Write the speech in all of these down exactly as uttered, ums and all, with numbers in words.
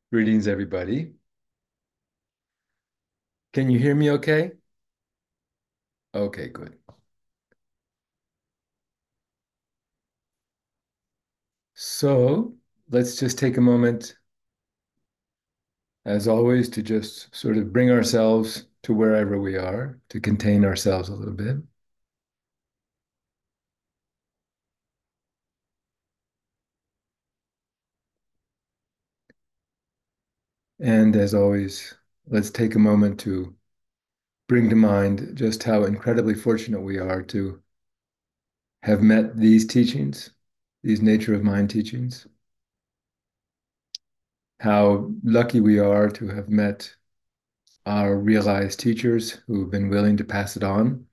Greetings, everybody. Can you hear me okay? Okay, good. So let's just take a moment, as always, to just sort of bring ourselves to wherever we are, to contain ourselves a little bit. And as always, let's take a moment to bring to mind just how incredibly fortunate we are to have met these teachings, these nature of mind teachings, how lucky we are to have met our realized teachers who've been willing to pass it on.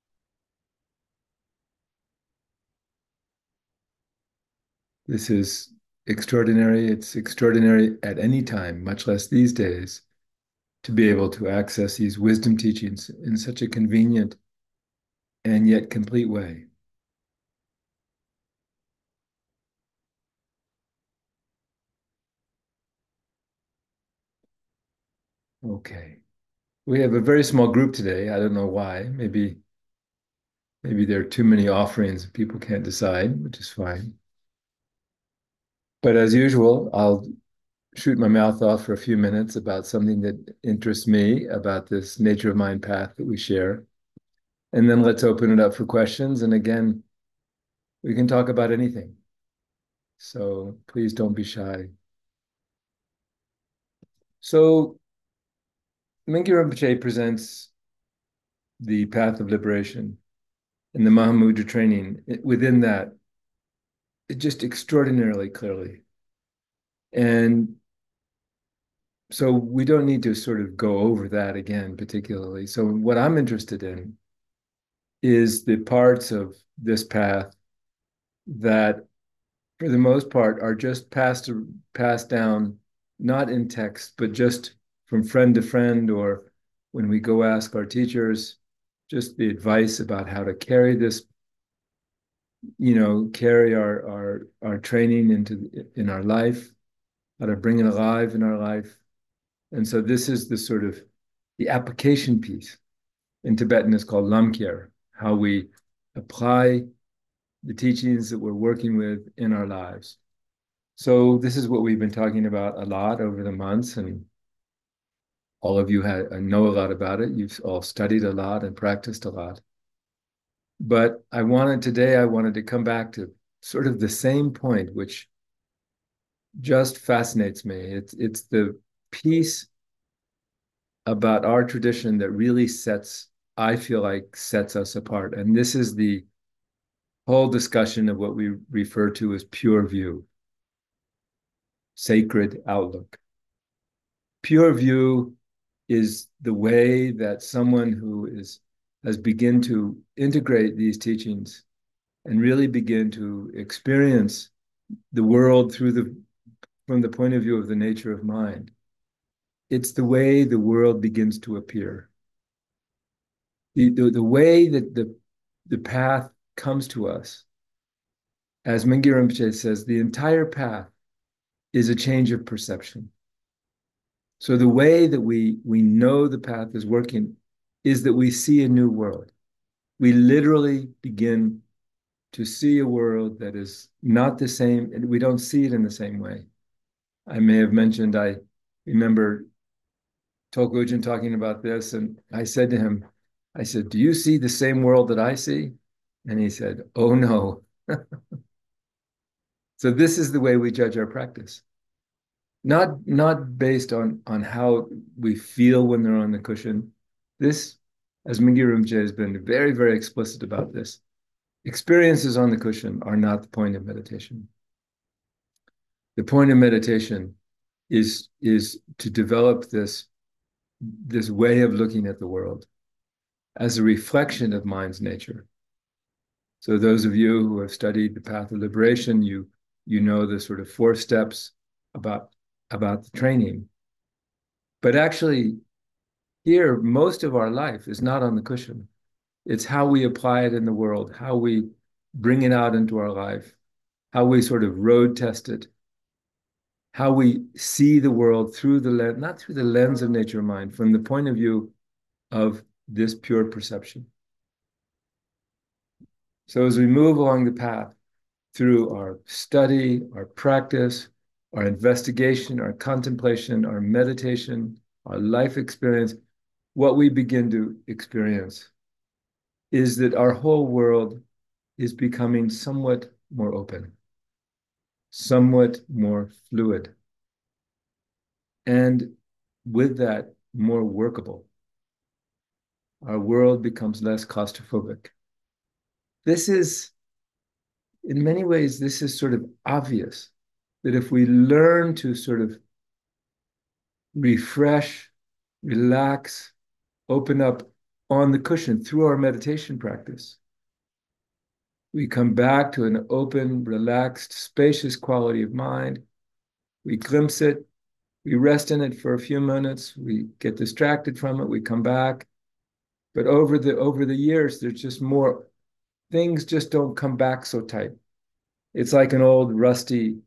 This is extraordinary. It's extraordinary at any time, much less these days, to be able to access these wisdom teachings in such a convenient and yet complete way. Okay. We have a very small group today. I don't know why. Maybe maybe there are too many offerings and people can't decide, which is fine. But as usual, I'll shoot my mouth off for a few minutes about something that interests me about this nature of mind path that we share. And then let's open it up for questions. And again, we can talk about anything. So please don't be shy. So Mingyur Rinpoche presents the path of liberation and the Mahamudra training within that, it just extraordinarily clearly. And so we don't need to sort of go over that again, particularly. So what I'm interested in is the parts of this path that, for the most part, are just passed passed down, not in text, but just from friend to friend, or when we go ask our teachers, just the advice about how to carry this, you know, carry our our our training into in our life, how to bring it alive in our life. And so this is the sort of the application piece. In Tibetan is called lamkir, how we apply the teachings that we're working with in our lives. So this is what we've been talking about a lot over the months, and all of you had, know a lot about it. You've all studied a lot and practiced a lot. But I wanted today, I wanted to come back to sort of the same point, which just fascinates me. It's it's the piece about our tradition that really sets, I feel like, sets us apart. And this is the whole discussion of what we refer to as pure view, sacred outlook. Pure view is the way that someone who is has begun to integrate these teachings and really begin to experience the world through the from the point of view of the nature of mind. It's the way the world begins to appear. The, the, the way that the, the path comes to us, as Mingyur Rinpoche says, the entire path is a change of perception. So the way that we, we know the path is working is that we see a new world. We literally begin to see a world that is not the same, and we don't see it in the same way. I may have mentioned, I remember Tolkujin talking about this, and I said to him, I said, do you see the same world that I see? And he said, oh no. So this is the way we judge our practice. Not, not based on, on how we feel when they're on the cushion. This, as Mingyur Rinpoche has been very, very explicit about this, experiences on the cushion are not the point of meditation. The point of meditation is, is to develop this, this way of looking at the world as a reflection of mind's nature. So those of you who have studied the path of liberation, you, you know the sort of four steps about, about the training. But actually, here, most of our life is not on the cushion. It's how we apply it in the world, how we bring it out into our life, how we sort of road test it, how we see the world through the lens, not through the lens of nature mind, from the point of view of this pure perception. So as we move along the path through our study, our practice, our investigation, our contemplation, our meditation, our life experience, what we begin to experience is that our whole world is becoming somewhat more open, somewhat more fluid, and with that, more workable. Our world becomes less claustrophobic. This is, in many ways, this is sort of obvious that if we learn to sort of refresh, relax, open up on the cushion through our meditation practice, we come back to an open, relaxed, spacious quality of mind. We glimpse it, we rest in it for a few minutes, we get distracted from it, we come back. But over the over the years, there's just more, things just don't come back so tight. It's like an old rusty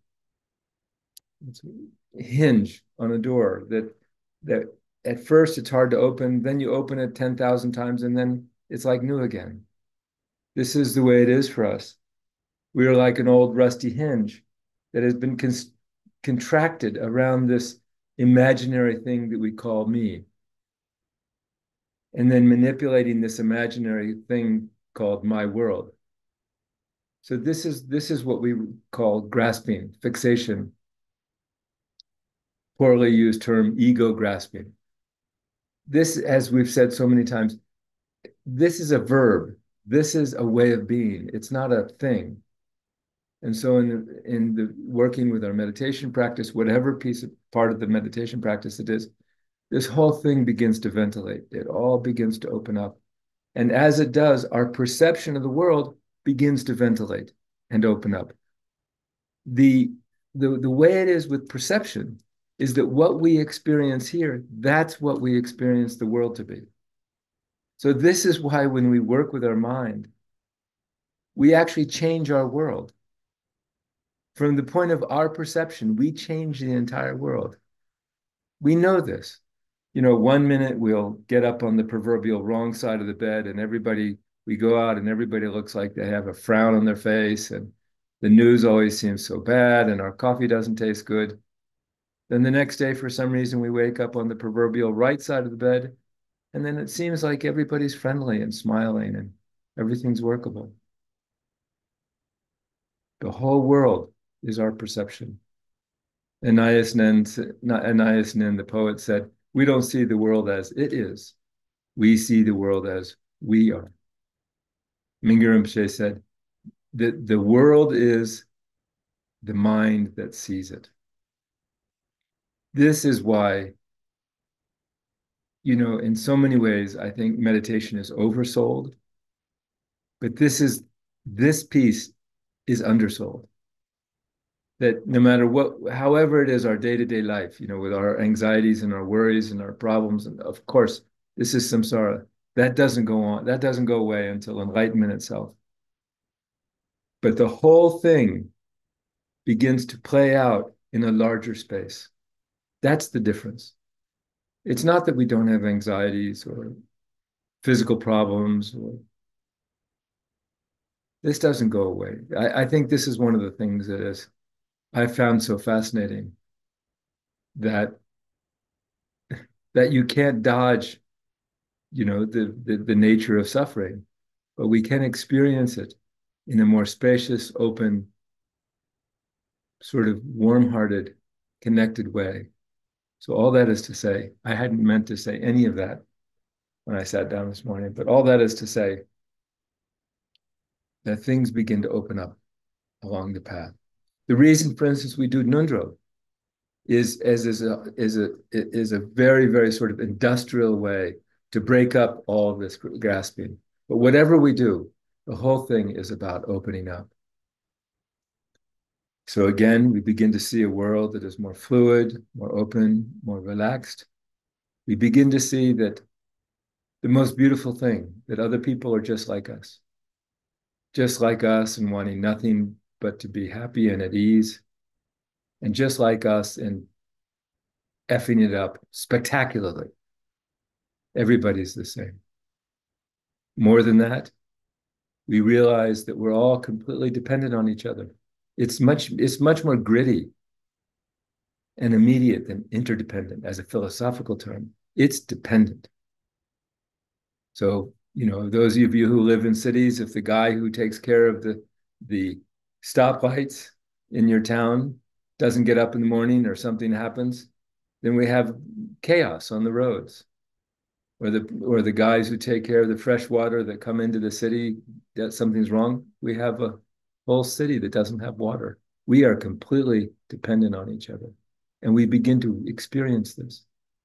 hinge on a door that that at first it's hard to open, then you open it ten thousand times, and then it's like new again. This is the way it is for us. We are like an old rusty hinge that has been con contracted around this imaginary thing that we call me, and then manipulating this imaginary thing called my world. So this is this is what we call grasping, fixation, poorly used term, ego grasping. This, as we've said so many times, this is a verb. This is a way of being. It's not a thing. And so in the, in the working with our meditation practice, whatever piece of part of the meditation practice it is, this whole thing begins to ventilate. It all begins to open up. And as it does, our perception of the world begins to ventilate and open up. The, the, the way it is with perception is that what we experience here, that's what we experience the world to be. So this is why when we work with our mind, we actually change our world. From the point of our perception, we change the entire world. We know this. You know, one minute we'll get up on the proverbial wrong side of the bed and everybody, we go out and everybody looks like they have a frown on their face and the news always seems so bad and our coffee doesn't taste good. Then the next day, for some reason, we wake up on the proverbial right side of the bed, and then it seems like everybody's friendly and smiling and everything's workable. The whole world is our perception. Anais Nin, Anais Nin, the poet, said, we don't see the world as it is. We see the world as we are. Mingyur Rinpoche said that the world is the mind that sees it. This is why, you know, in so many ways, I think meditation is oversold, but this is, this piece is undersold. That no matter what, however it is our day-to-day life, you know, with our anxieties and our worries and our problems, and of course, this is samsara. That doesn't go on, that doesn't go away until enlightenment itself. But the whole thing begins to play out in a larger space. That's the difference. It's not that we don't have anxieties or physical problems. Or... This doesn't go away. I, I think this is one of the things that is I found so fascinating, that that you can't dodge, you know, the, the, the nature of suffering, but we can experience it in a more spacious, open, sort of warm-hearted, connected way. So all that is to say, I hadn't meant to say any of that when I sat down this morning, but all that is to say that things begin to open up along the path. The reason, for instance, we do Ngondro is as is a is a is a very, very sort of industrial way to break up all this grasping. But whatever we do, the whole thing is about opening up. So again, we begin to see a world that is more fluid, more open, more relaxed. We begin to see that the most beautiful thing, that other people are just like us, just like us and wanting nothing but to be happy and at ease. and just like us and effing it up spectacularly. Everybody's the same. More than that, we realize that we're all completely dependent on each other. It's much, it's much more gritty and immediate than interdependent as a philosophical term. It's dependent. So, you know, those of you who live in cities, if the guy who takes care of the the stoplights in your town doesn't get up in the morning or something happens, then we have chaos on the roads. Or the or the guys who take care of the fresh water that come into the city, that something's wrong, we have a whole city that doesn't have water. We are completely dependent on each other. And we begin to experience this.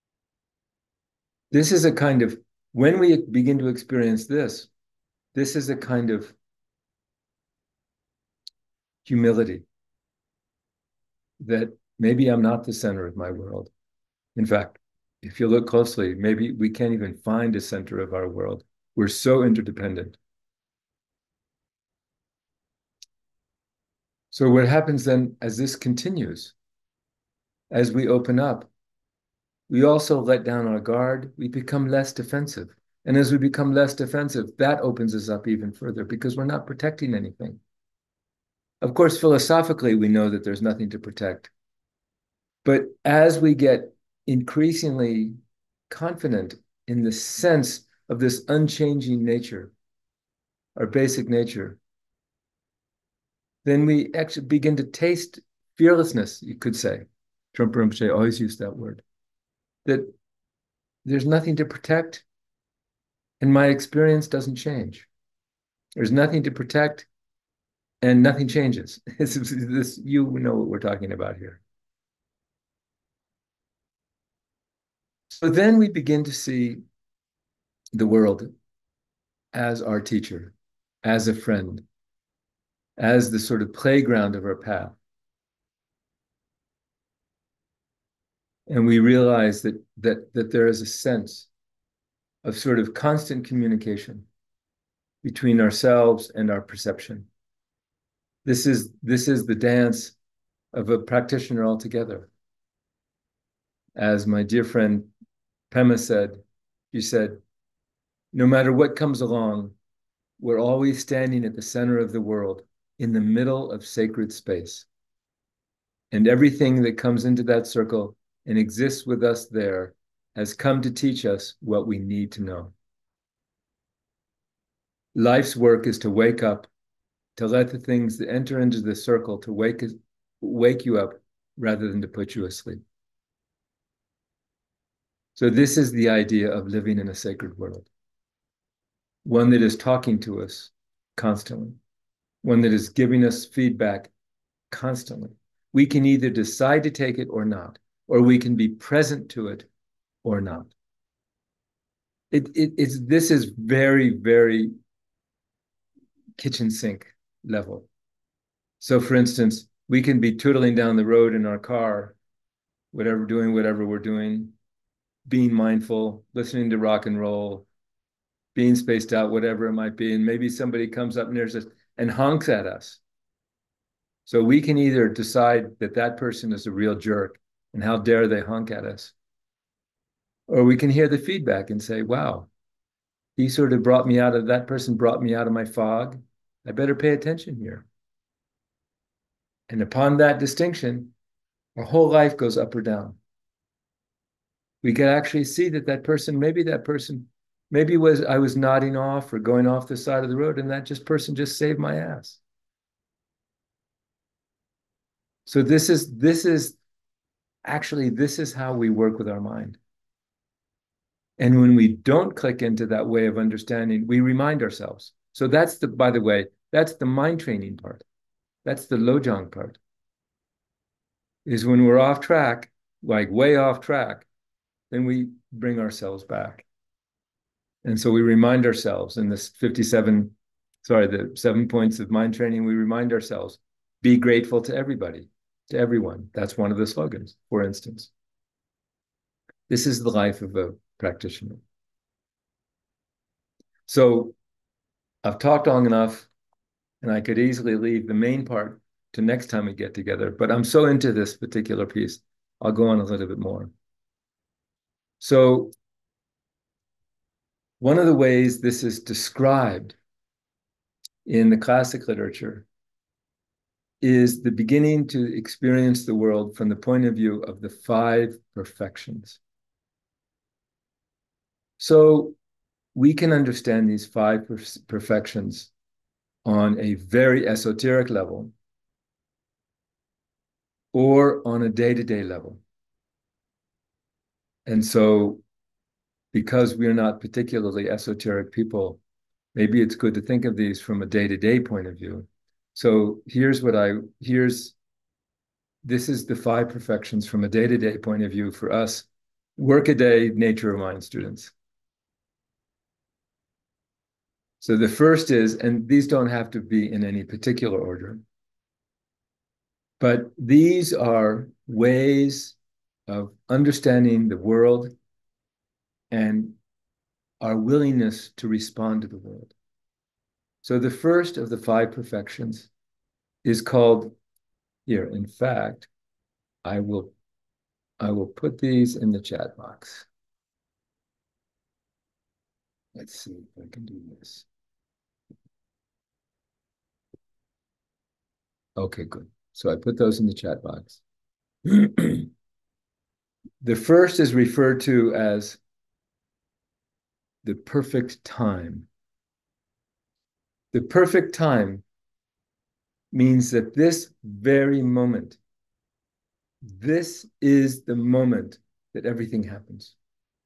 This is a kind of, when we begin to experience this, this is a kind of humility that maybe I'm not the center of my world. In fact, if you look closely, maybe we can't even find a center of our world. We're so interdependent. So what happens then as this continues, as we open up, we also let down our guard, we become less defensive. And as we become less defensive, that opens us up even further because we're not protecting anything. Of course, philosophically, we know that there's nothing to protect. But as we get increasingly confident in the sense of this unchanging nature, our basic nature, then we actually begin to taste fearlessness, you could say. Trungpa Rinpoche always used that word. That there's nothing to protect, and my experience doesn't change. There's nothing to protect, and nothing changes. This, this, you know what we're talking about here. So then we begin to see the world as our teacher, as a friend, as the sort of playground of our path. And we realize that, that, that there is a sense of sort of constant communication between ourselves and our perception. This is, this is the dance of a practitioner altogether. As my dear friend Pema said, she said, no matter what comes along, we're always standing at the center of the world, in the middle of sacred space. And everything that comes into that circle and exists with us there has come to teach us what we need to know. Life's work is to wake up, to let the things that enter into the circle to wake, wake you up rather than to put you asleep. So this is the idea of living in a sacred world. One that is talking to us constantly. One that is giving us feedback constantly. We can either decide to take it or not, or we can be present to it or not. It, it, it's, this is very, very kitchen sink level. So for instance, we can be tootling down the road in our car, whatever, doing whatever we're doing, being mindful, listening to rock and roll, being spaced out, whatever it might be. And maybe somebody comes up near us and honks at us. So we can either decide that that person is a real jerk and how dare they honk at us. Or we can hear the feedback and say, wow, he sort of brought me out of, that person brought me out of my fog. I better pay attention here. And upon that distinction, our whole life goes up or down. We can actually see that that person, maybe that person, maybe was I was nodding off or going off the side of the road, and that just person just saved my ass. So this is, this is, actually, this is how we work with our mind. And when we don't click into that way of understanding, we remind ourselves. So that's the, by the way, that's the mind training part. That's the Lojong part. Is when we're off track, like way off track, then we bring ourselves back. And so we remind ourselves in this fifty-seven, sorry, the seven points of mind training, we remind ourselves, be grateful to everybody, to everyone. That's one of the slogans, for instance. This is the life of a practitioner. So I've talked long enough, and I could easily leave the main part to next time we get together, but I'm so into this particular piece, I'll go on a little bit more. So one of the ways this is described in the classic literature is the beginning to experience the world from the point of view of the five perfections. So we can understand these five per perfections on a very esoteric level or on a day-to-day level. And so because we're not particularly esoteric people, maybe it's good to think of these from a day-to-day point of view. So here's what I, here's, this is the five perfections from a day-to-day point of view for us, work-a-day nature of mind students. So the first is, and these don't have to be in any particular order, but these are ways of understanding the world and our willingness to respond to the world. So the first of the five perfections is called here. In fact, I will, I will put these in the chat box. Let's see if I can do this. Okay, good. So I put those in the chat box. The first is referred to as the perfect time. The perfect time means that this very moment, this is the moment that everything happens.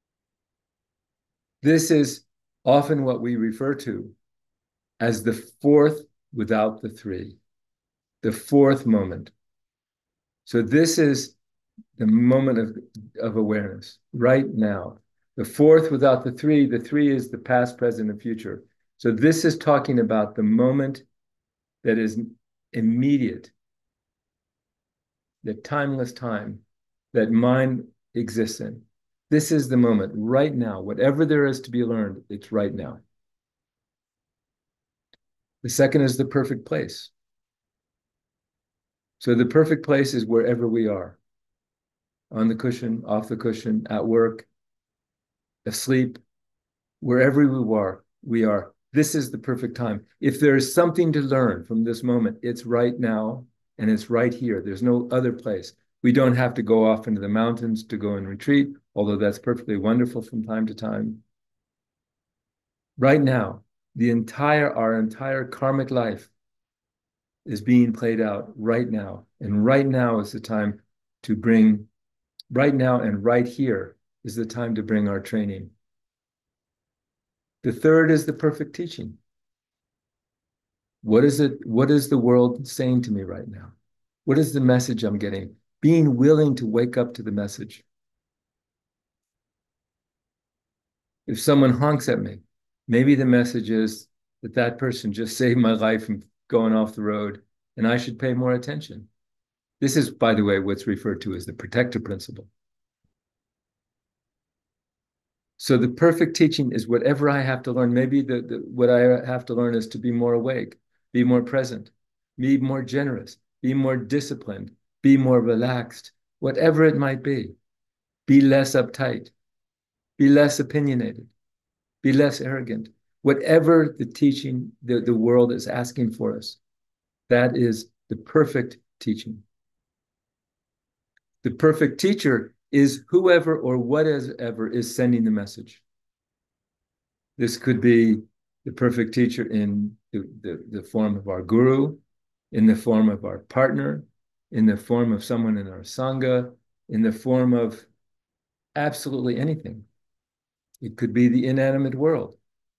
This is often what we refer to as the fourth without the three, the fourth moment. So this is the moment of, of awareness right now. The fourth without the three, the three is the past, present, and future. So this is talking about the moment that is immediate, the timeless time that mind exists in. This is the moment right now. Whatever there is to be learned, it's right now. The second is the perfect place. So the perfect place is wherever we are, on the cushion, off the cushion, at work, asleep, wherever we are, we are. This is the perfect time. If there is something to learn from this moment, it's right now and it's right here. There's no other place. We don't have to go off into the mountains to go and retreat, although that's perfectly wonderful from time to time. Right now, the entire, our entire karmic life is being played out right now. And right now is the time to bring, right now and right here is the time to bring our training. The third is the perfect teaching. What is it? What is the world saying to me right now? What is the message I'm getting? Being willing to wake up to the message. If someone honks at me, maybe the message is that that person just saved my life from going off the road, and I should pay more attention. This is, by the way, what's referred to as the protector principle. So the perfect teaching is whatever I have to learn. Maybe the, the, what I have to learn is to be more awake, be more present, be more generous, be more disciplined, be more relaxed, whatever it might be. Be less uptight, be less opinionated, be less arrogant. Whatever the teaching the, the world is asking for us, that is the perfect teaching. The perfect teacher is whoever or whatever is sending the message. This could be the perfect teacher in the, the, the form of our guru, in the form of our partner, in the form of someone in our sangha, in the form of absolutely anything. It could be the inanimate world.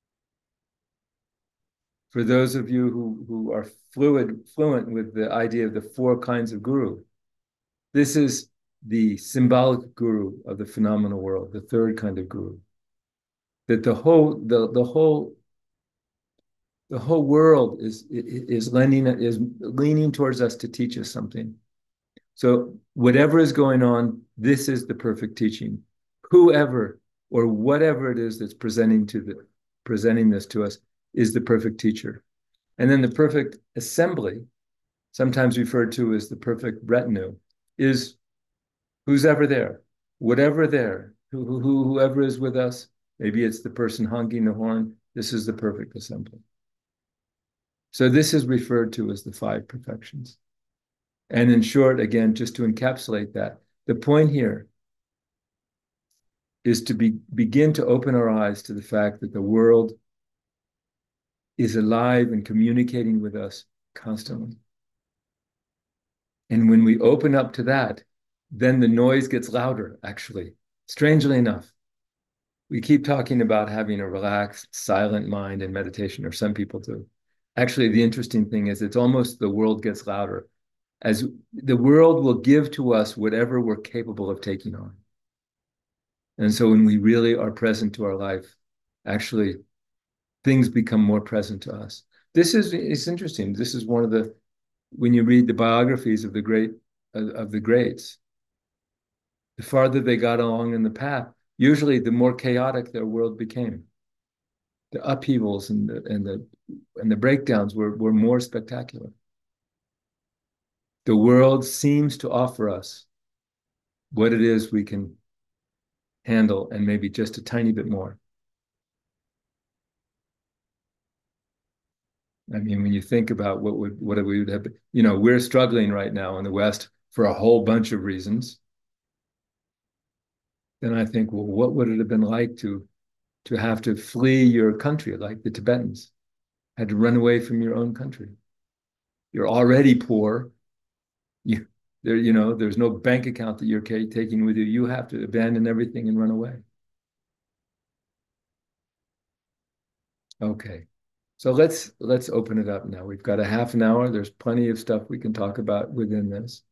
For those of you who, who are fluid, fluent with the idea of the four kinds of guru, this is the symbolic guru of the phenomenal world, the third kind of guru. That the whole, the, the whole, the whole world is, is lending, is leaning towards us to teach us something. So whatever is going on, this is the perfect teaching. Whoever or whatever it is that's presenting to the presenting this to us is the perfect teacher. And then the perfect assembly sometimes referred to as the perfect retinue, is who's ever there, whatever there, who, who, whoever is with us. Maybe it's the person honking the horn. This is the perfect assembly. So this is referred to as the five perfections. And in short, again, just to encapsulate that, the point here is to be, begin to open our eyes to the fact that the world is alive and communicating with us constantly. And when we open up to that, then the noise gets louder, actually, strangely enough. We keep talking about having a relaxed, silent mind in meditation, or some people do. Actually, the interesting thing is it's almost the world gets louder, as the world will give to us whatever we're capable of taking on. And so when we really are present to our life, actually, things become more present to us. This is, it's interesting. This is one of the, when you read the biographies of the great, of the greats, the farther they got along in the path, usually the more chaotic their world became. The upheavals and the and the and the breakdowns were, were more spectacular. The world seems to offer us what it is we can handle, and maybe just a tiny bit more. I mean, when you think about what would what we would have, you know, we're struggling right now in the West for a whole bunch of reasons. Then I think, well, what would it have been like to to have to flee your country like the Tibetans had to run away from your own country? You're already poor. You there, you know, there's no bank account that you're taking with you. You have to abandon everything and run away. Okay. So let's let's open it up now. We've got a half an hour. There's plenty of stuff we can talk about within this.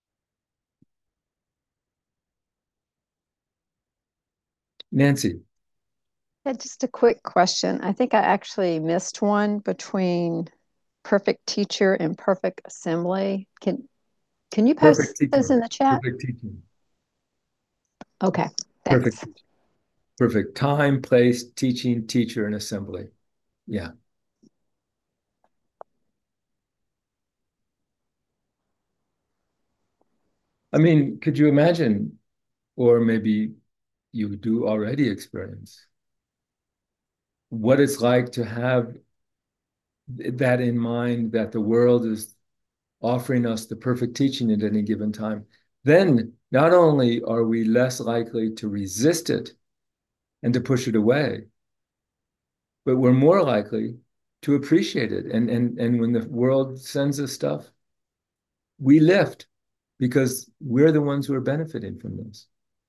Nancy. Yeah, just a quick question. I think I actually missed one between perfect teacher and perfect assembly. Can can you Perfect post those teaching. in the chat? Perfect teaching. Okay, Perfect thanks. teaching. Perfect time, place, teaching, teacher, and assembly. Yeah. I mean, could you imagine, or maybe you do already experience, what it's like to have that in mind, that the world is offering us the perfect teaching at any given time? Then not only are we less likely to resist it and to push it away, but we're more likely to appreciate it. And, and, and when the world sends us stuff, we lift because we're the ones who are benefiting from this.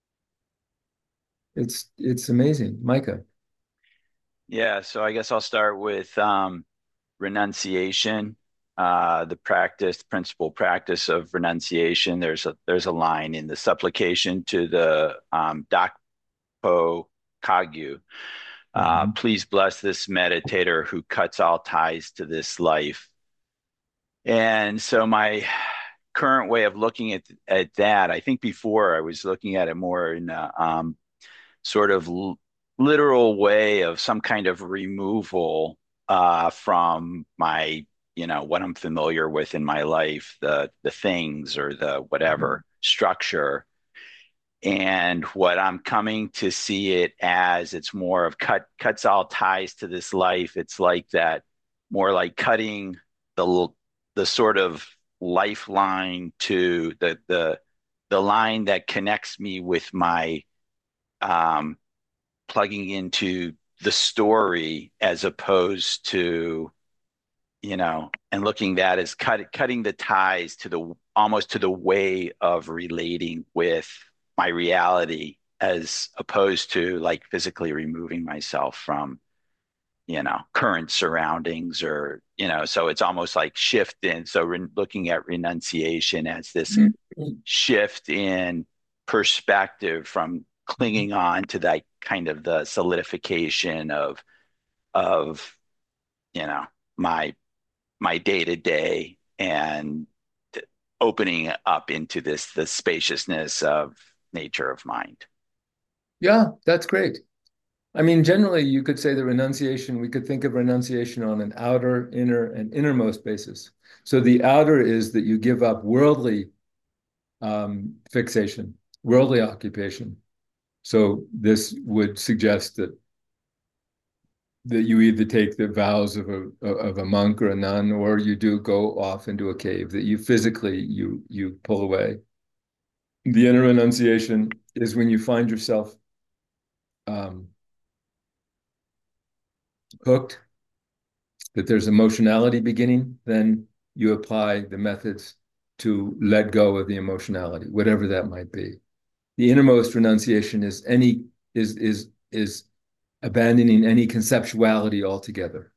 It's it's amazing. Micah. Yeah, so I guess I'll start with um, renunciation, uh, the practice, principal practice of renunciation. There's a there's a line in the supplication to the um, Dakpo Kagyu. Uh, Mm-hmm. Please bless this meditator who cuts all ties to this life. And so my current way of looking at at that, I think before I was looking at it more in a um, sort of l- literal way of some kind of removal uh, from my, you know, what I'm familiar with in my life, the the things or the whatever structure. And what I'm coming to see it as, it's more of cut cuts all ties to this life. It's like that, more like cutting the the sort of lifeline to the the the line that connects me with my um, plugging into the story, as opposed to, you know, and looking that as cut, cutting the ties to the almost to the way of relating with my reality, as opposed to like physically removing myself from, you know, current surroundings, or, you know, so it's almost like shift in. So re- looking at renunciation as this shift in perspective from clinging on to that kind of the solidification of of you know my my day to day, and opening up into this the spaciousness of nature of mind. Yeah, that's great. I mean, generally, you could say the renunciation, we could think of renunciation on an outer, inner, and innermost basis. So the outer is that you give up worldly um, fixation, worldly occupation. So this would suggest that that you either take the vows of a of a monk or a nun, or you do go off into a cave, that you physically you you pull away. The inner renunciation is when you find yourself um, hooked, that there's emotionality beginning, then you apply the methods to let go of the emotionality, whatever that might be. The innermost renunciation is any is is is abandoning any conceptuality altogether.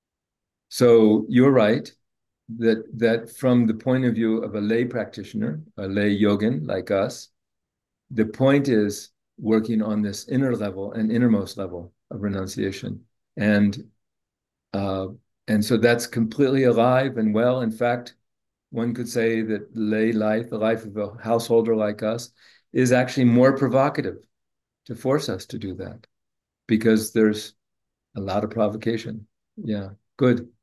So you're right that that from the point of view of a lay practitioner, a lay yogin like us, the point is working on this inner level and innermost level of renunciation. And uh, and so that's completely alive and well. In fact, one could say that lay life, the life of a householder like us, is actually more provocative to force us to do that because there's a lot of provocation. Yeah, good. Does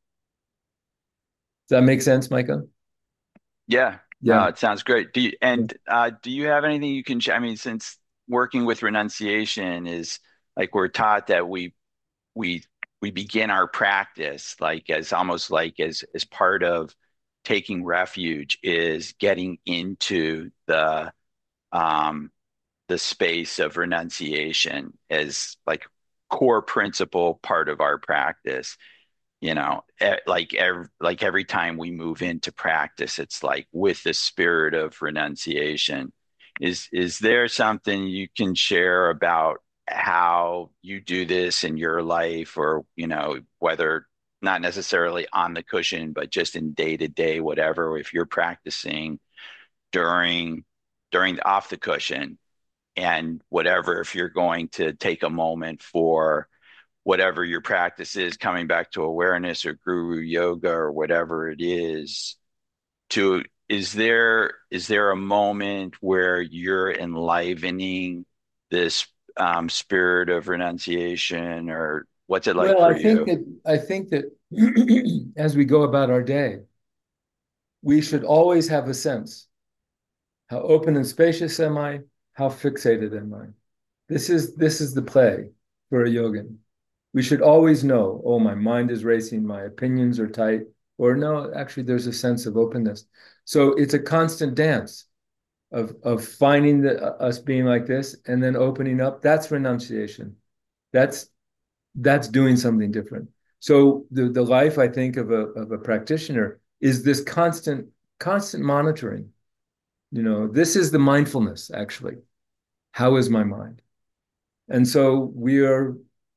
that make sense, Micah? Yeah, no, Yeah. it sounds great. Do you, and uh, do you have anything you can share? I mean, since working with renunciation is like we're taught that we we we begin our practice like as almost like as as part of taking refuge is getting into the um the space of renunciation as like core principle part of our practice. You know, e- like every, like every time we move into practice, it's like with the spirit of renunciation. Is is there something you can share about how you do this in your life, or you know, whether not necessarily on the cushion, but just in day to day, whatever, if you're practicing during during the off the cushion and whatever, if you're going to take a moment for whatever your practice is, coming back to awareness or guru yoga or whatever it is, to is there is there a moment where you're enlivening this um, spirit of renunciation, or what's it like Well, for I think you? that I think that as we go about our day, we should always have a sense. How open and spacious am I? How fixated am I? This is this is the play for a yogin. We should always know, oh, my mind is racing, my opinions are tight, or no, actually there's a sense of openness. So it's a constant dance of of finding the, uh, us being like this and then opening up. That's renunciation. That's that's doing something different. So the the life I think of a of a practitioner is this constant constant monitoring. You know, this is the mindfulness actually. How is my mind? And so we are,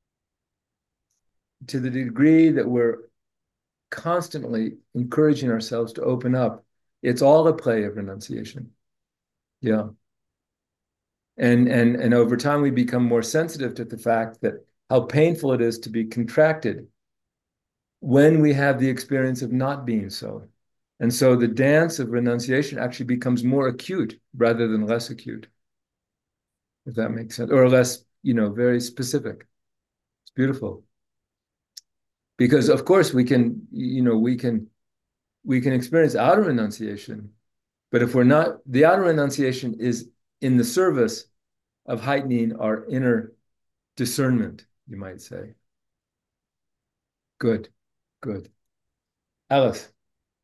to the degree that we're constantly encouraging ourselves to open up, it's all a play of renunciation. Yeah. And and and over time we become more sensitive to the fact that how painful it is to be contracted when we have the experience of not being so. And so the dance of renunciation actually becomes more acute rather than less acute, if that makes sense, or less, you know, very specific. It's beautiful. Because of course we can, you know, we can we can experience outer renunciation, but if we're not, the outer renunciation is in the service of heightening our inner discernment, you might say. Good, good. Alice.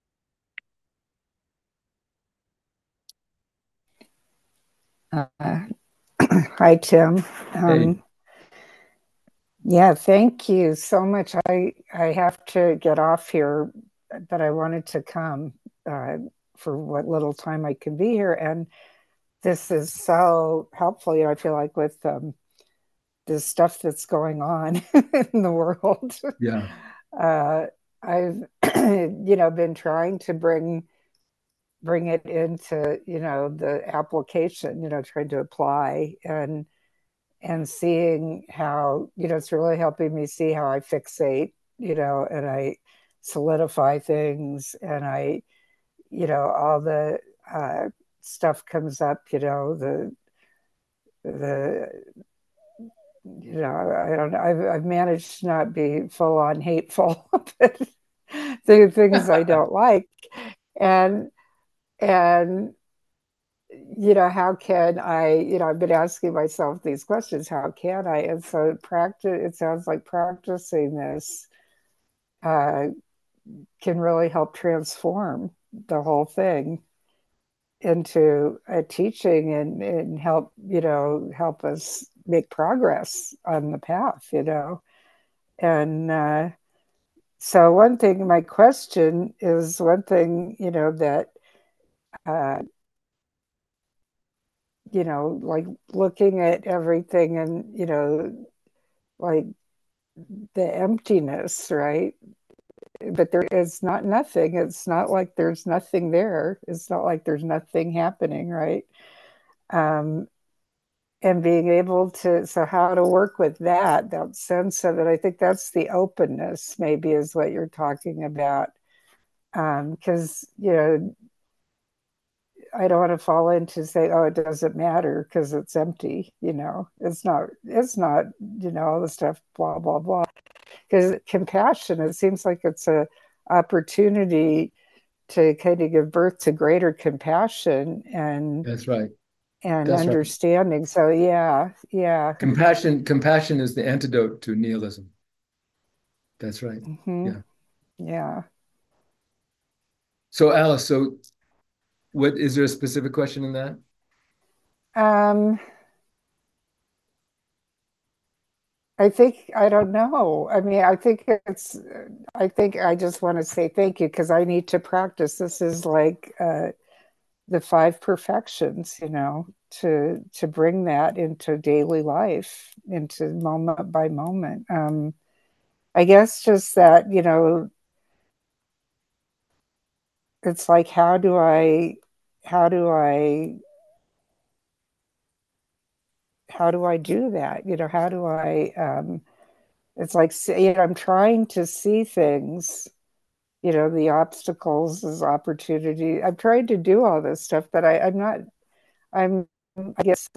Uh, Hi, Tim. Hey. Um, yeah, thank you so much. I I have to get off here, but I wanted to come uh, for what little time I can be here. And this is so helpful. You know, I feel like with um, the stuff that's going on in the world, Yeah. uh, I've you know been trying to bring bring it into you know the application. You know, trying to apply and and seeing how, you know, it's really helping me see how I fixate, you know, and I solidify things and I, you know, all the uh, stuff comes up, you know, the, the, you know, I don't know. I've, I've managed to not be full on hateful, but the things I don't like. And, and, you know, how can I, you know, I've been asking myself these questions, how can I? And so practice, it sounds like practicing this uh, can really help transform the whole thing into a teaching and, and help, you know, help us make progress on the path, you know. And uh, so one thing, my question is one thing, you know, that, uh, you know, like looking at everything and, you know, like the emptiness, right? But there is not nothing. It's not like there's nothing there. It's not like there's nothing happening, right? Um, and being able to, so how to work with that, that sense of it, I think that's the openness, maybe, is what you're talking about. Um, because, you know, I don't want to fall into say, oh, it doesn't matter because it's empty, you know. It's not, it's not, you know, all the stuff, blah, blah, blah. Because compassion, it seems like it's a opportunity to kind of give birth to greater compassion and That's right. and That's right. understanding. So yeah, yeah. Compassion, compassion is the antidote to nihilism. That's right. Mm-hmm. Yeah. Yeah. So Alice, so what is there a specific question in that? Um, I think I don't know. I mean, I think it's I think I just want to say thank you because I need to practice. This is like uh the five perfections, you know, to to bring that into daily life, into moment by moment. Um, I guess just that, you know, it's like how do I how do I how do I do that? You know, how do I um it's like you know, I'm trying to see things, you know, the obstacles as opportunity. I'm trying to do all this stuff, but I, I'm not I'm I guess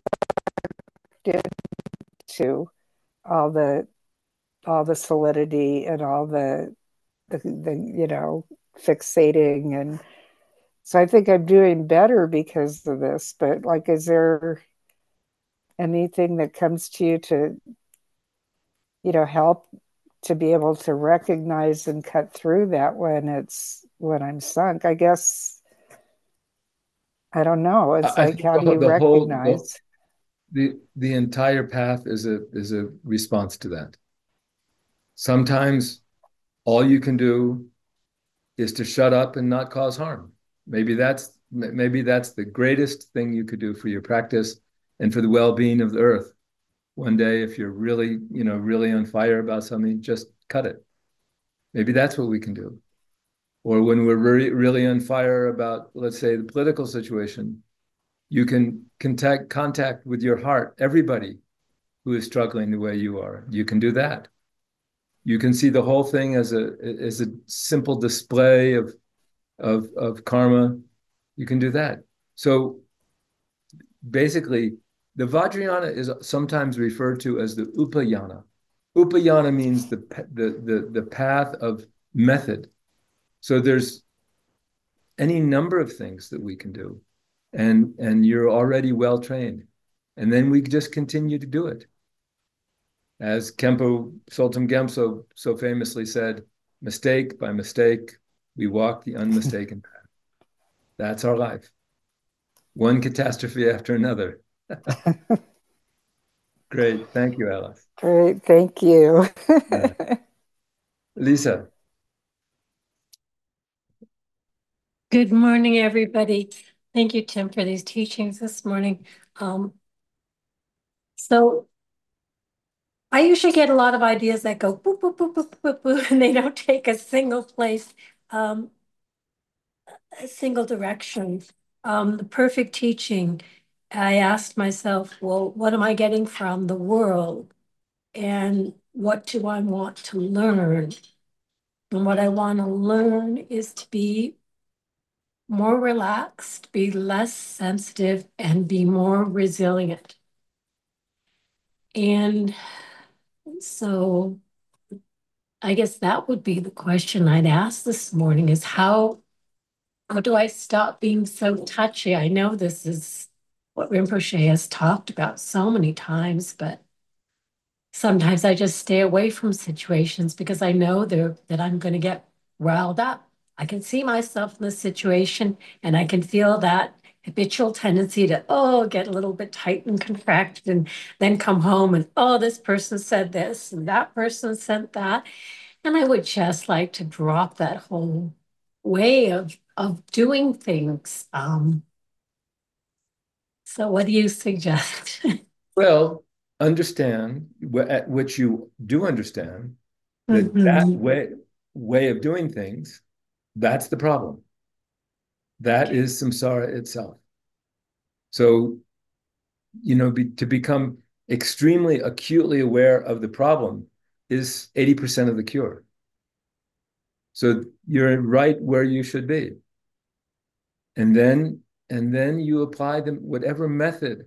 into all the all the solidity and all the the, the you know fixating and so I think I'm doing better because of this. But like, is there anything that comes to you to you know help to be able to recognize and cut through that when it's when I'm sunk? I guess I don't know. It's I like think how the do whole, you the whole the, recognize? the the entire path is a is a response to that. Sometimes all you can do is to shut up and not cause harm. Maybe that's maybe that's the greatest thing you could do for your practice and for the well-being of the earth. One day, if you're really, you know, really on fire about something, just cut it. Maybe that's what we can do. Or when we're really, really on fire about, let's say, the political situation, you can contact contact with your heart, everybody who is struggling the way you are. You can do that. You can see the whole thing as a as a simple display of of of karma. You can do that. So basically, the Vajrayana is sometimes referred to as the Upayana. Upayana means the the the, the path of method. So there's any number of things that we can do, and and you're already well trained, and then we just continue to do it. As Kempo Sultan Gemso so famously said, mistake by mistake, we walk the unmistaken path. That's our life. One catastrophe after another. Great. Thank you, Alice. Great, thank you. Yeah. Lisa. Good morning, everybody. Thank you, Tim, for these teachings this morning. Um, so I usually get a lot of ideas that go boop, boop, boop, boop, boop, boop, and they don't take a single place, um, a single direction. Um, the perfect teaching, I asked myself, well, what am I getting from the world? And what do I want to learn? And what I want to learn is to be more relaxed, be less sensitive, and be more resilient. And So I guess that would be the question I'd ask this morning is how, how do I stop being so touchy? I know this is what Rinpoche has talked about so many times, but sometimes I just stay away from situations because I know that I'm going to get riled up. I can see myself in the situation and I can feel that habitual tendency to, oh, get a little bit tight and contracted and then come home and, oh, this person said this and that person said that. And I would just like to drop that whole way of, of doing things. Um, so what do you suggest? Well, understand, at which you do understand, that Mhm. that way, way of doing things, that's the problem. That is samsara itself. So, you know, be, to become extremely acutely aware of the problem is eighty percent of the cure. So you're right where you should be. And then, and then you apply them, whatever method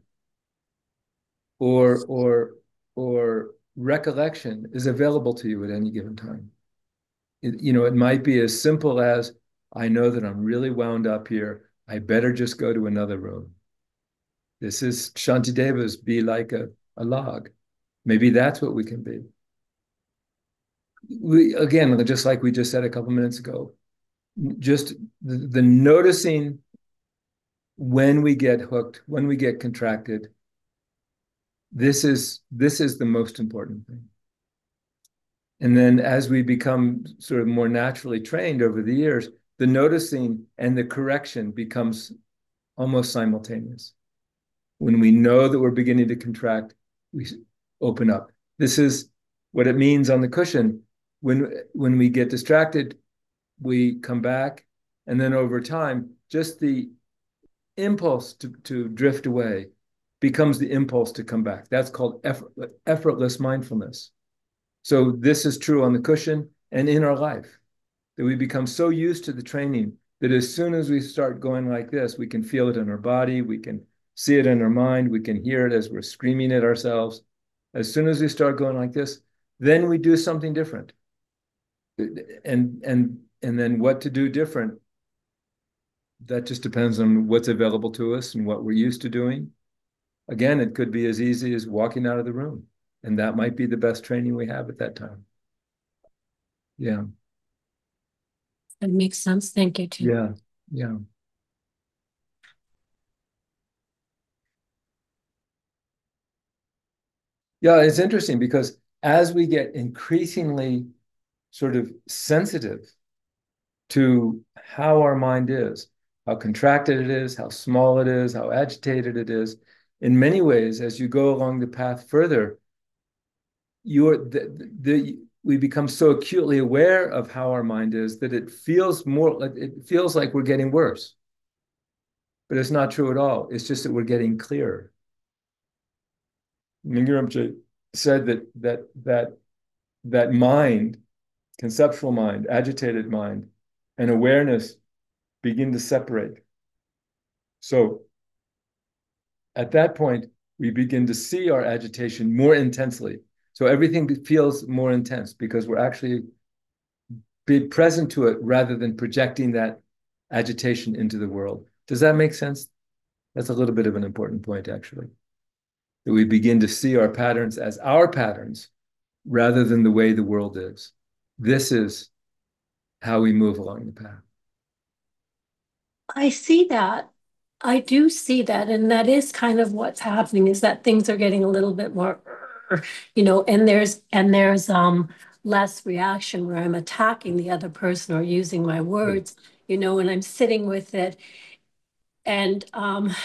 or, or, or recollection is available to you at any given time. It, you know, it might be as simple as, I know that I'm really wound up here. I better just go to another room. This is Shantideva's be like a, a log. Maybe that's what we can be. We, again, just like we just said a couple minutes ago, just the, the noticing when we get hooked, when we get contracted, this is this is the most important thing. And then as we become sort of more naturally trained over the years, the noticing and the correction becomes almost simultaneous. When we know that we're beginning to contract, we open up. This is what it means on the cushion. When, when we get distracted, we come back. And then over time, just the impulse to, to drift away becomes the impulse to come back. That's called effort, effortless mindfulness. So this is true on the cushion and in our life, that we become so used to the training that as soon as we start going like this, we can feel it in our body, we can see it in our mind, we can hear it as we're screaming at ourselves. As soon as we start going like this, then we do something different. And, and, and then what to do different, that just depends on what's available to us and what we're used to doing. Again, it could be as easy as walking out of the room, and that might be the best training we have at that time. Yeah. That makes sense. Thank you, Tim. Yeah. Yeah. Yeah, it's interesting because as we get increasingly sort of sensitive to how our mind is, how contracted it is, how small it is, how agitated it is, in many ways, as you go along the path further, you're the, the we become so acutely aware of how our mind is that it feels more like it feels like we're getting worse. But it's not true at all. It's just that we're getting clearer. Mingyur Rinpoche said that that that that mind, conceptual mind, agitated mind, and awareness begin to separate. So at that point, we begin to see our agitation more intensely. So everything feels more intense because we're actually being present to it rather than projecting that agitation into the world. Does that make sense? That's a little bit of an important point, actually. That we begin to see our patterns as our patterns rather than the way the world is. This is how we move along the path. I see that. I do see that. And that is kind of what's happening is that things are getting a little bit more, you know, and there's, and there's um less reaction where I'm attacking the other person or using my words, you know, and I'm sitting with it. And um,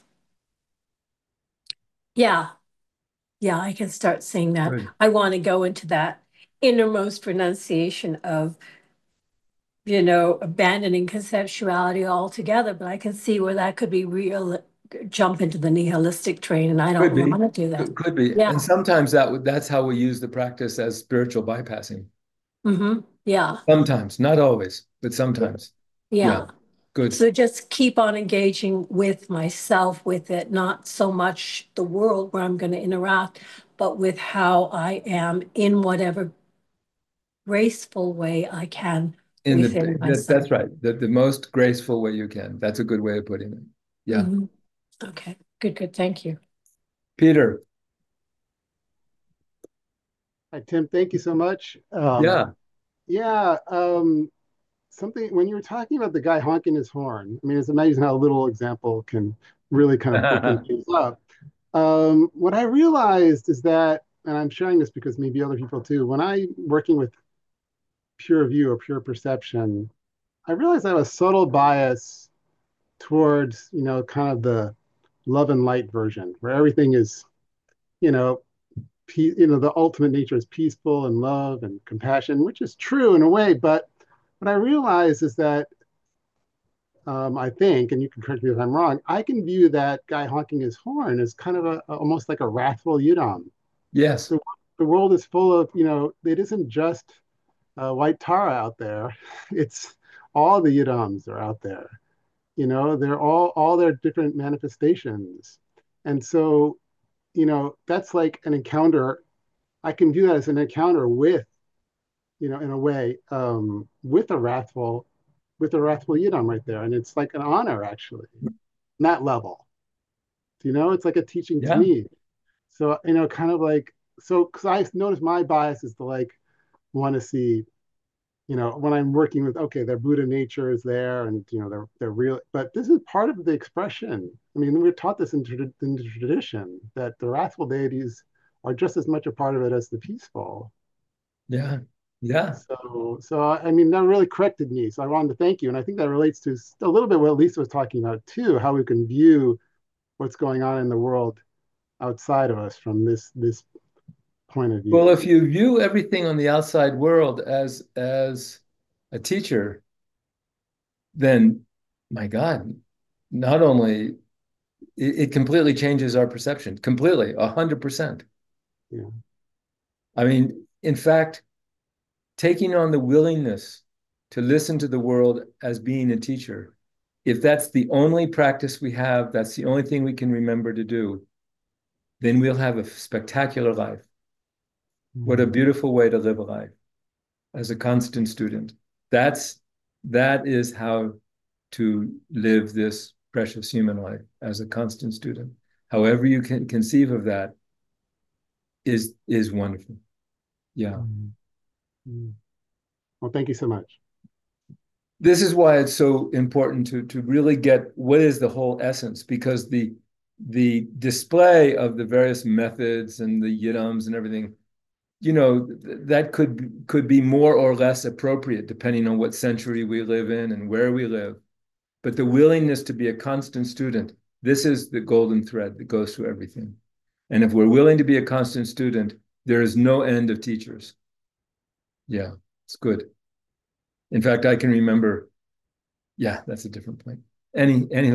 yeah, yeah, I can start saying that. Good. I want to go into that innermost renunciation of, you know, abandoning conceptuality altogether, but I can see where that could be real, jump into the nihilistic train, and I don't want to do that. Could be. Yeah. And sometimes that that's how we use the practice as spiritual bypassing. Mm-hmm. Yeah. Sometimes, not always, but sometimes. Yeah. Good. So just keep on engaging with myself with it, not so much the world where I'm going to interact, but with how I am in whatever graceful way I can In the within that, myself. that's right. The, the most graceful way you can. That's a good way of putting it. Yeah. Mhm. Okay, good, good. Thank you. Peter. Hi, Tim. Thank you so much. Um, Yeah. yeah. Um, something when you were talking about the guy honking his horn, I mean, it's amazing how a little example can really kind of open things up. Um, what I realized is that, and I'm sharing this because maybe other people too, when I'm working with pure view or pure perception, I realized I have a subtle bias towards, you know, kind of the love and light version where everything is, you know, pe- you know, the ultimate nature is peaceful and love and compassion, which is true in a way. But what I realize is that um, I think, and you can correct me if I'm wrong, I can view that guy honking his horn as kind of a, almost like a wrathful Yidam. Yes. The, the world is full of, you know, it isn't just uh, white Tara out there. It's all the Yidams are out there. You know, they're all all their different manifestations. And so, you know, that's like an encounter. I can view that as an encounter with, you know, in a way, um, with a wrathful, with a wrathful Yidam right there. And it's like an honor actually, that level. You know, it's like a teaching to Yeah. me. So, you know, kind of like, so because I notice my bias is to like want to see, you know, when I'm working with, okay, their Buddha nature is there and, you know, they're, they're real, but this is part of the expression. I mean, we're taught this in, in the tradition that the wrathful deities are just as much a part of it as the peaceful. Yeah. Yeah. So, so I mean, that really corrected me. So I wanted to thank you. And I think that relates to a little bit what Lisa was talking about too, how we can view what's going on in the world outside of us from this, this point of Well, view. if you view everything on the outside world as as a teacher, then my God, not only it, it completely changes our perception, completely, a hundred percent. Yeah. I mean, in fact, taking on the willingness to listen to the world as being a teacher, if that's the only practice we have, that's the only thing we can remember to do, then we'll have a spectacular life. What a beautiful way to live a life as a constant student. That's that is how to live this precious human life as a constant student. However you can conceive of that is is wonderful. Yeah. Mm. Well, thank you so much. This is why it's so important to to really get what is the whole essence, because the the display of the various methods and the yidams and everything, you know, that could could be more or less appropriate depending on what century we live in and where we live. But the willingness to be a constant student, this is the golden thread that goes through everything. And if we're willing to be a constant student, there is no end of teachers. Yeah, it's good. In fact, I can remember, yeah, that's a different point. Any, any,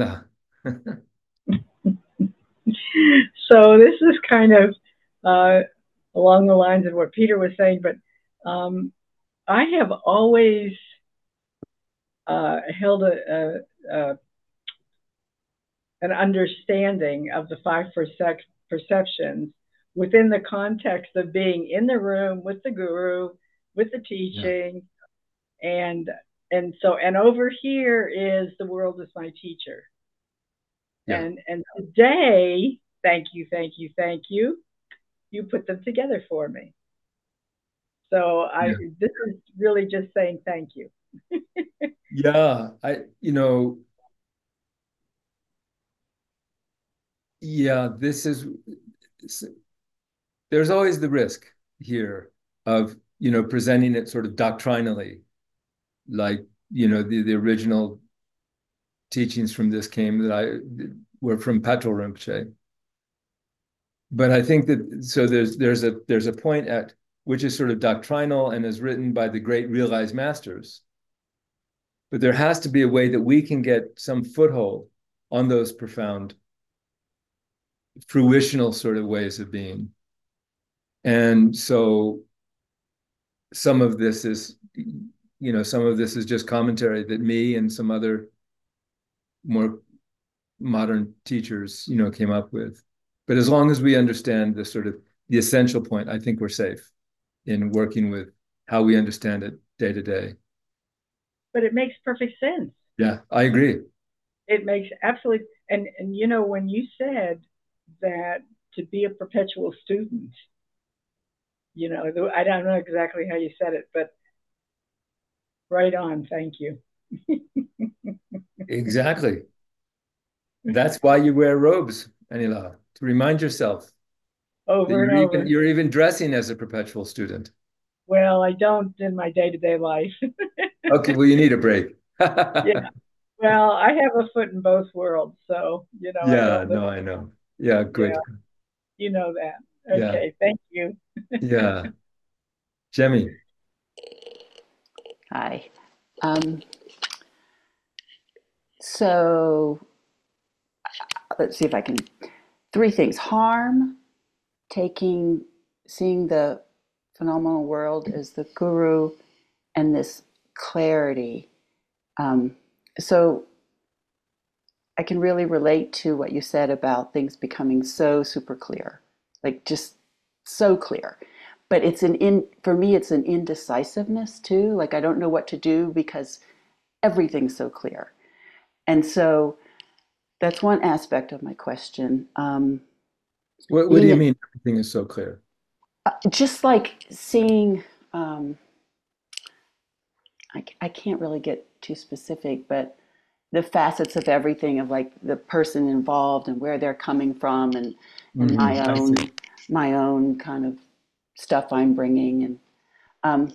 So this is kind of uh, along the lines of what Peter was saying, but um, I have always uh, held a, a, a an understanding of the five percep perceptions within the context of being in the room with the guru, with the teaching, yeah. and and so and over here is the world is my teacher. Yeah. And and today, thank you, thank you, thank you. You put them together for me. So I yeah. this is really just saying thank you. Yeah, I you know yeah, this is there's always the risk here of, you know, presenting it sort of doctrinally, like, you know, the, the original teachings from this came that I were from Patrul Rinpoche. But I think that so there's there's a there's a point at which is sort of doctrinal and is written by the great realized masters. But there has to be a way that we can get some foothold on those profound fruitional sort of ways of being. And so some of this is, you know, some of this is just commentary that me and some other more modern teachers, you know, came up with. But as long as we understand the sort of the essential point, I think we're safe in working with how we understand it day to day. But it makes perfect sense. Yeah, I agree. It makes absolute, and, and you know, when you said that to be a perpetual student, you know, I don't know exactly how you said it, but right on. Thank you. Exactly. That's why you wear robes, Anila, to remind yourself over that and you're over. even you're even dressing as a perpetual student. Well, I don't in my day-to-day life. Okay, well, you need a break. Yeah. Well, I have a foot in both worlds, so you know, I Yeah, don't live. no, I know. Yeah, good. Yeah, you know that. Yeah, Okay, thank you. yeah. Jemmy. Hi. Um, so let's see if I can. Three things: harm, taking, seeing the phenomenal world as the guru, and this clarity. Um, so I can really relate to what you said about things becoming so super clear, like just so clear. But it's an in for me, it's an indecisiveness too. Like I don't know what to do because everything's so clear. And so that's one aspect of my question. Um, What what do you mean everything is so clear? just like seeing, um, I, I can't really get too specific, but the facets of everything of like the person involved and where they're coming from and, and Mm-hmm. my own my own kind of stuff I'm bringing and um,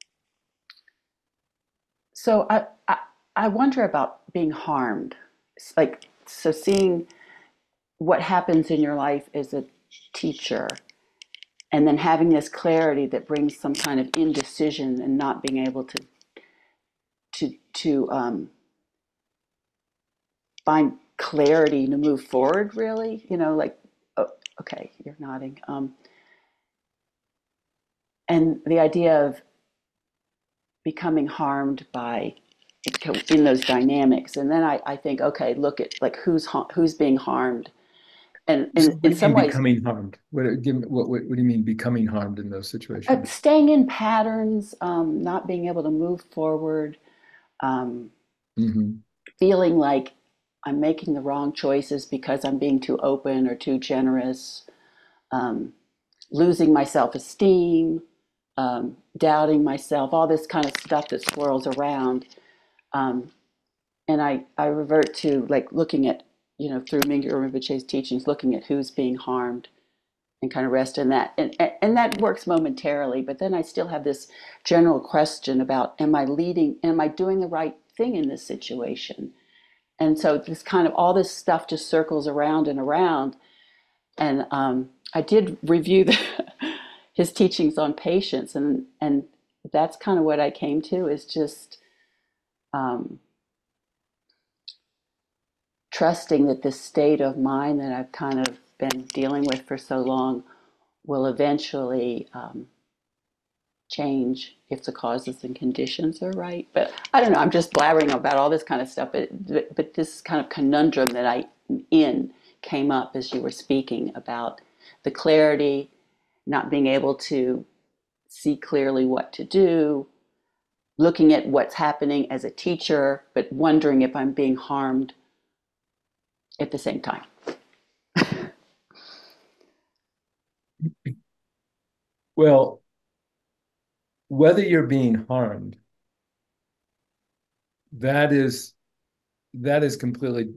so I, I I wonder about being harmed, it's like so seeing what happens in your life as a teacher and then having this clarity that brings some kind of indecision and not being able to to to um, find clarity to move forward really, you know, like oh, okay, you're nodding, um, and the idea of becoming harmed by in those dynamics and then I, I think okay look at like who's who's being harmed and, and So what in do you some mean ways becoming harmed? What, give me, what, what, what do you mean becoming harmed in those uh, situations? staying in patterns, um, not being able to move forward, um, Mm-hmm. feeling like I'm making the wrong choices because I'm being too open or too generous, um, losing my self-esteem, um, doubting myself, all this kind of stuff that swirls around. Um, and I, I revert to like looking at, you know, through Mingyur Rinpoche's teachings, looking at who's being harmed and kind of rest in that. And, and that works momentarily, but then I still have this general question about, am I leading, am I doing the right thing in this situation? And so this kind of, all this stuff just circles around and around. And um, I did review the, his teachings on patience, and, and that's kind of what I came to is just um, trusting that this state of mind that I've kind of been dealing with for so long will eventually um, change if the causes and conditions are right. But I don't know, I'm just blabbering about all this kind of stuff. But, but this kind of conundrum that I'm in came up as you were speaking about the clarity, not being able to see clearly what to do, looking at what's happening as a teacher, but wondering if I'm being harmed at the same time. Well, whether you're being harmed, that is that is completely,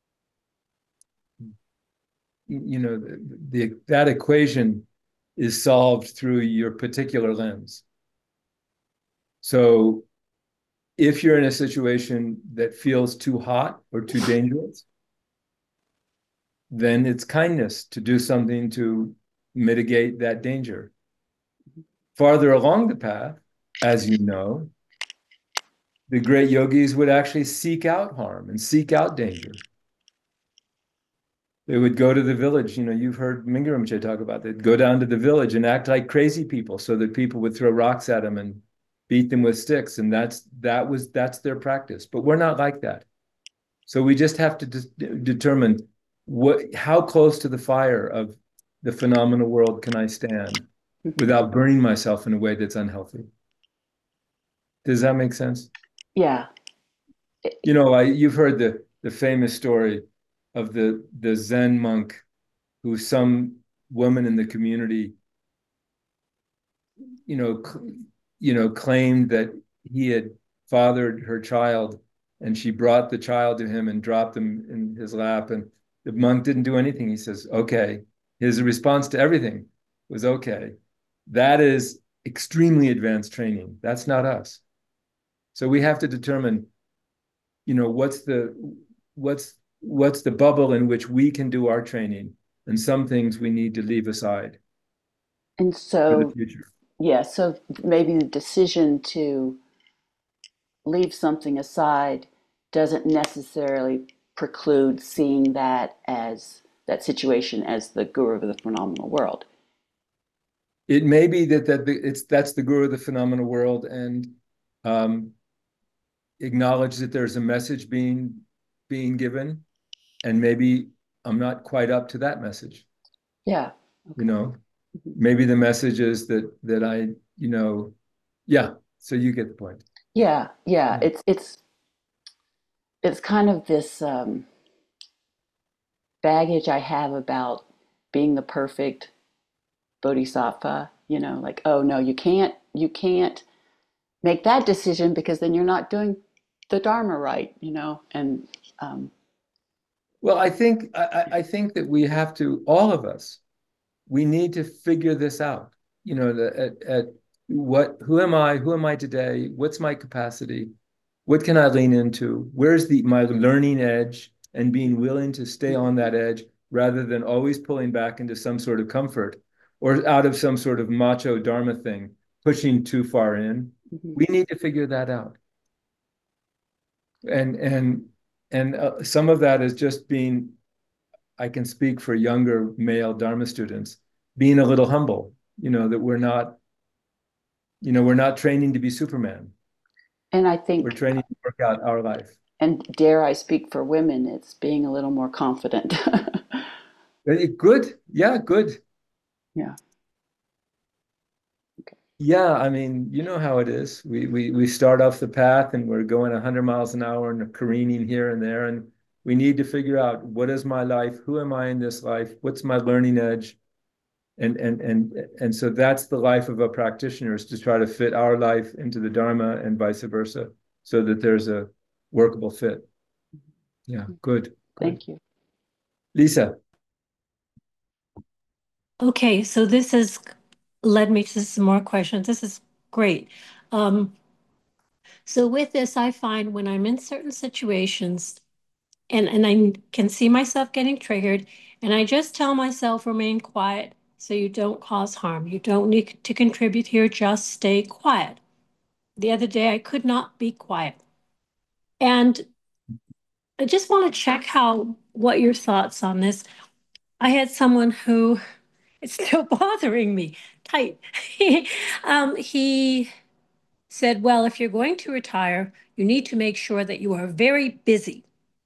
you know, the, the that equation is solved through your particular lens. So if you're in a situation that feels too hot or too dangerous, then it's kindness to do something to mitigate that danger. Farther along the path, as you know, the great yogis would actually seek out harm and seek out danger. They would go to the village. You know, you've heard Mingyur Rinpoche talk about that. Go down to the village and act like crazy people so that people would throw rocks at them and beat them with sticks. And that's that was that's their practice. But we're not like that. So we just have to de determine what, how close to the fire of the phenomenal world can I stand without burning myself in a way that's unhealthy. Does that make sense? Yeah. You know, I, you've heard the, the famous story of the, the Zen monk who some woman in the community, you know, you know, claimed that he had fathered her child, and she brought the child to him and dropped him in his lap, and the monk didn't do anything. He says, okay. His response to everything was okay. That is extremely advanced training. That's not us. So we have to determine, you know, what's the what's what's the bubble in which we can do our training, and some things we need to leave aside And for the so, future. yeah, so maybe the decision to leave something aside doesn't necessarily preclude seeing that as that situation as the guru of the phenomenal world. It may be that that it's that's the guru of the phenomenal world, and um, acknowledge that there's a message being being given, and maybe I'm not quite up to that message. Yeah. Okay. You know, maybe the message is that that I, you know, yeah. So you get the point. Yeah, yeah. It's it's it's kind of this um, baggage I have about being the perfect bodhisattva. You know, like, oh no, you can't you can't make that decision because then you're not doing the Dharma right. You know, and um, well, I think I, I think that we have to, all of us, we need to figure this out. You know, the, at, at what, who am I? Who am I today? What's my capacity? What can I lean into? Where's the my learning edge, and being willing to stay on that edge rather than always pulling back into some sort of comfort or out of some sort of macho dharma thing, pushing too far in. Mm-hmm. We need to figure that out. And and and uh, some of that is just being, I can speak for younger male Dharma students, being a little humble, you know, that we're not, you know, we're not training to be Superman. And I think we're training to work out our life. And dare I speak for women, it's being a little more confident. Good. Yeah, good. Yeah. Okay. Yeah, I mean, you know how it is. We we we start off the path and we're going one hundred miles an hour and careening here and there, and we need to figure out, what is my life? Who am I in this life? What's my learning edge? And and and and so that's the life of a practitioner, is to try to fit our life into the Dharma and vice versa, so that there's a workable fit. Yeah, good. good. Thank you. Lisa. Okay, so this has led me to some more questions. This is great. Um, so with this, I find when I'm in certain situations and, and I can see myself getting triggered, and I just tell myself, remain quiet so you don't cause harm. You don't need to contribute here, just stay quiet. The other day, I could not be quiet. And I just want to check how, what your thoughts on this. I had someone who, it's still bothering me, tight. um, he said, well, if you're going to retire, you need to make sure that you are very busy.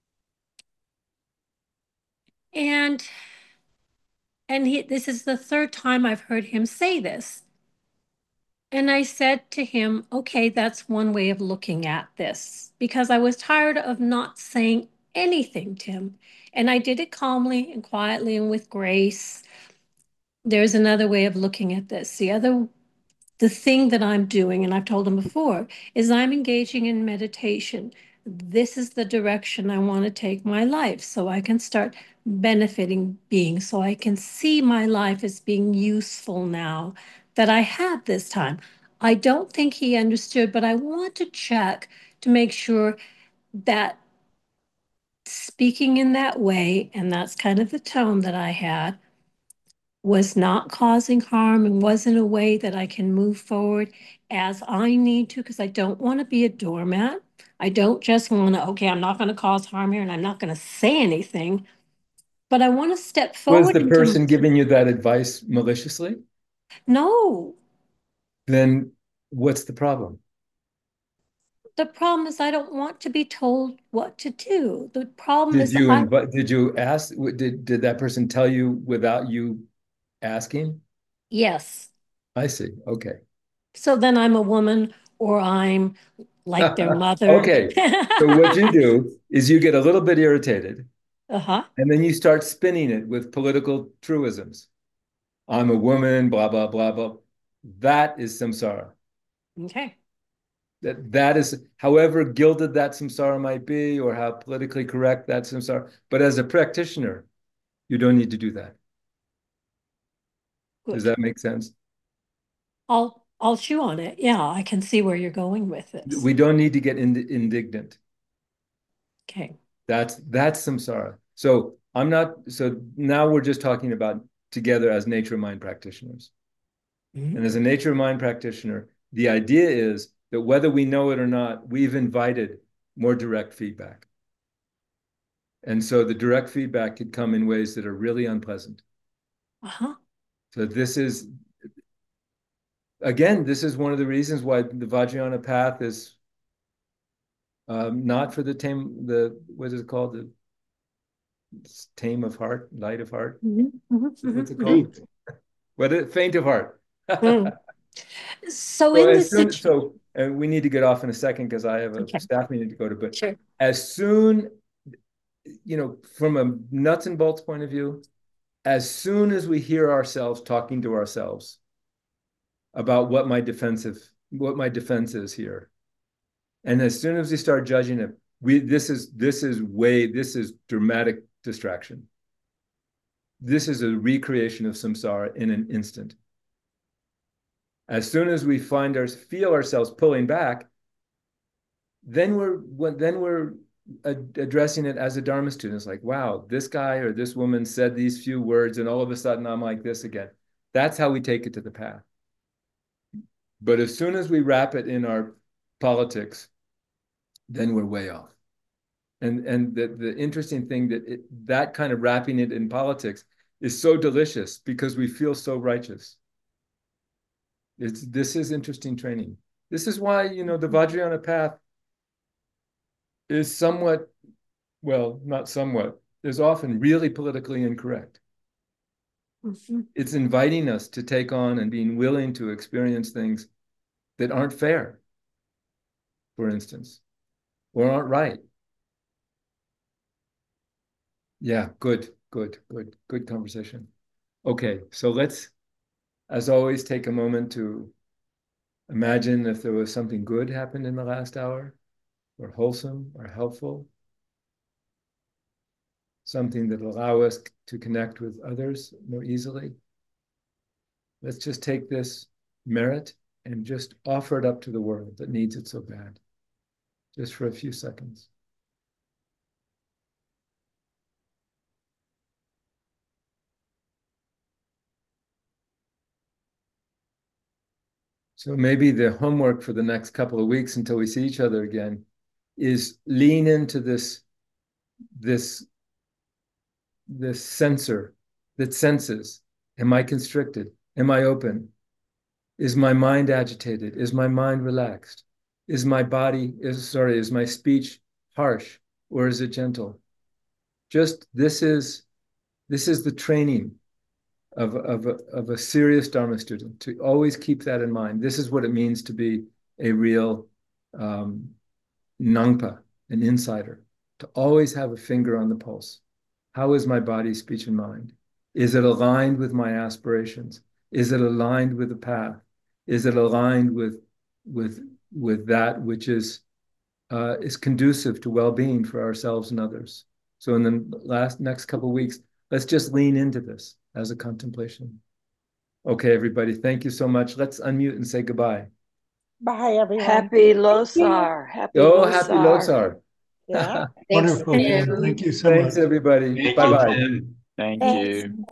And and he, this is the third time I've heard him say this. And I said to him, okay, that's one way of looking at this, because I was tired of not saying anything to him. And I did it calmly and quietly and with grace. There's another way of looking at this. The other, the thing that I'm doing, and I've told him before, is I'm engaging in meditation. This is the direction I want to take my life, so I can start benefiting beings, so I can see my life as being useful now that I had this time. I don't think he understood, but I want to check to make sure that speaking in that way, and that's kind of the tone that I had, was not causing harm and was in a way that I can move forward as I need to, because I don't want to be a doormat. I don't just want to, okay, I'm not going to cause harm here and I'm not going to say anything, but I want to step forward. Was the person into... giving you that advice maliciously? No. Then what's the problem? the problem is I don't want to be told what to do. The problem Did is you I, invite, did you ask, did, did that person tell you without you asking? yes. I see. Okay. So then I'm a woman or I'm like their mother. Okay. So what you do is you get a little bit irritated. Uh-huh. And then you start spinning it with political truisms. I'm a woman, blah, blah, blah, blah. That is samsara. Okay. That, that is, however gilded that samsara might be, or how politically correct that samsara. But as a practitioner, you don't need to do that. Good. Does that make sense? I'll I'll chew on it. Yeah, I can see where you're going with this. We don't need to get ind indignant. Okay. That's that's samsara. So I'm not, so now we're just talking about together as nature mind practitioners. Mm-hmm. And as a nature mind practitioner, the idea is that whether we know it or not, we've invited more direct feedback. And so the direct feedback could come in ways that are really unpleasant. Uh-huh. So this is, again, this is one of the reasons why the Vajrayana path is um, not for the tame, the, what is it called? The tame of heart, light of heart. Mm-hmm. Mm-hmm. What's it called? What is it? Faint of heart. mm. So, so in this soon, so and we need to get off in a second because I have a okay. staff meeting to go to. But sure. as soon, you know, from a nuts and bolts point of view, as soon as we hear ourselves talking to ourselves about what my defensive, what my defense is here, and as soon as we start judging it, we this is this is way this is dramatic distraction. This is a recreation of samsara in an instant. As soon as we find our feel ourselves pulling back, then we're then we're addressing it as a Dharma student. It's like, wow, this guy or this woman said these few words, and all of a sudden I'm like this again. That's how we take it to the path. But as soon as we wrap it in our politics, then we're way off. And and the the interesting thing that it, that kind of wrapping it in politics is so delicious because we feel so righteous. It's, this is interesting training. This is why, you know, the Vajrayana path is somewhat, well, not somewhat, is often really politically incorrect. Mm-hmm. It's inviting us to take on and being willing to experience things that aren't fair, for instance, or aren't right. Yeah, good, good, good, good conversation. Okay, so let's, as always, take a moment to imagine if there was something good happened in the last hour, or wholesome, or helpful. Something that will allow us to connect with others more easily. Let's just take this merit and just offer it up to the world that needs it so bad, just for a few seconds. So maybe the homework for the next couple of weeks until we see each other again is lean into this, this, this sensor that senses. Am I constricted? Am I open? Is my mind agitated? Is my mind relaxed? Is my body, is sorry, is my speech harsh or is it gentle? Just this is, this is the training of, of, a, of a serious Dharma student, to always keep that in mind. This is what it means to be a real um, Nangpa, an insider, to always have a finger on the pulse. How is my body, speech, and mind? Is it aligned with my aspirations? Is it aligned with the path? Is it aligned with, with, with that which is, uh, is conducive to well-being for ourselves and others? So in the last next couple of weeks, let's just lean into this as a contemplation. Okay, everybody, thank you so much. Let's unmute and say goodbye. Bye, everyone. Happy Losar. Happy Oh, Losar. happy Losar. Yeah. Wonderful. Thank you so Thanks, much. everybody. Bye-bye. Thank Thanks. you.